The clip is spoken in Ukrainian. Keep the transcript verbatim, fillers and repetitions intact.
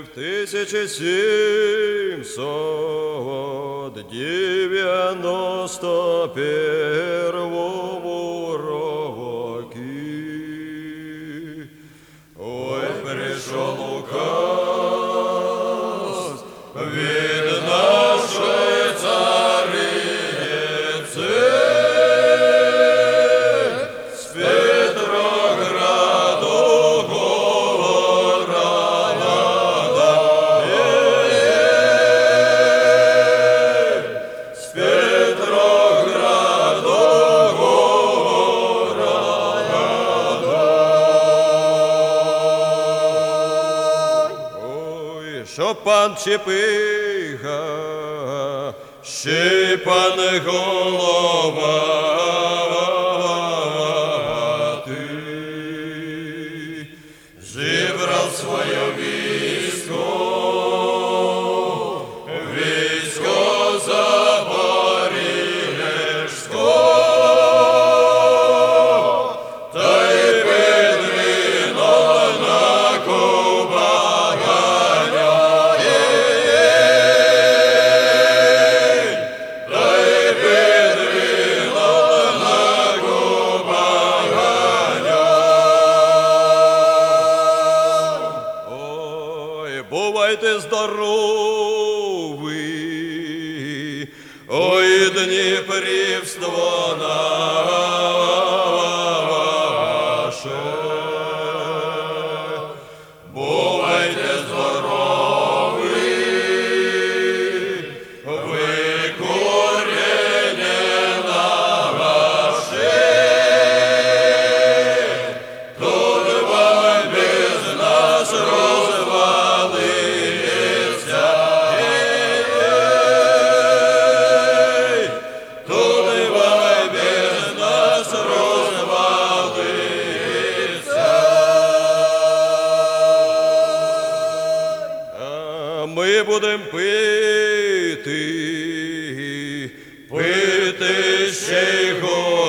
в тисяча сімсот дев'яносто первому році. Ой, прийшов указ від нашої цариці з Петрограду города, з Петрограду города. Ой, що пан Чепига, ще пан Головатий, зібрав своє військо, військо Запоріжсько, та й підвинуло на Кубаганя. Бувайте здорові, ой, Дніпрівство наше. Бувайте здорові, ви коріння наші, тут вам без нас розвалиться. Тут вам без нас розвалиться. А ми будемо пити, пити ще й горілки.